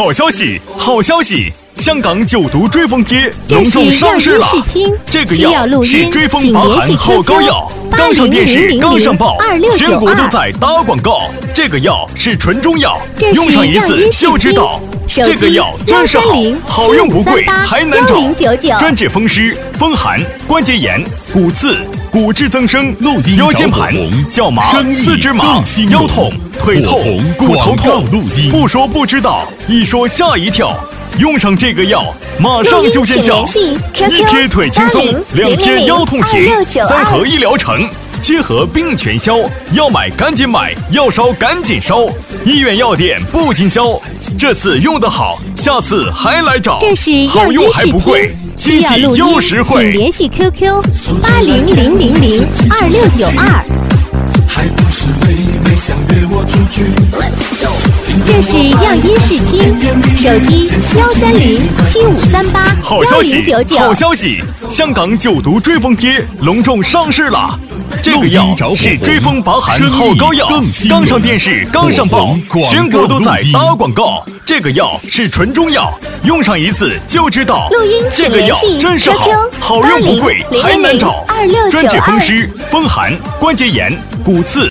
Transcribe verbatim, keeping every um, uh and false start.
好消息，好消息！香港九毒追风贴隆重上市了。这个药是追风拔寒好膏药，刚上电视，刚上报，全国都在打广告。这个药是纯中药，用上一次就知道。这个药真是好，好用不贵，还难找。专治风湿、风寒、关节炎、骨刺、骨质增生、腰间盘、脚麻、四肢麻、腰痛、腿痛、骨头痛。不说不知道，一说吓一跳。用上这个药，马上就见效。一贴腿轻松，两贴腰痛停，三合一疗程，结合病全消。要买赶紧买，要烧赶紧烧。医院药店不经销。这次用得好，下次还来找。 这是好用还不贵，经济又实惠。 请联系 Q Q 八零零零零二六九二。 还不是妹妹想约我出去。 这是样音视听，手机幺三零七五三八幺零九九。 好消息！香港九毒追风贴隆重上市了。这个药是追风拔寒好膏药，刚上电视，刚上报，全国都在打广告。这个药是纯中药，用上一次就知道。 录音这个药真是好，好用不贵，还难找。专治风湿、风寒、关节炎、骨刺。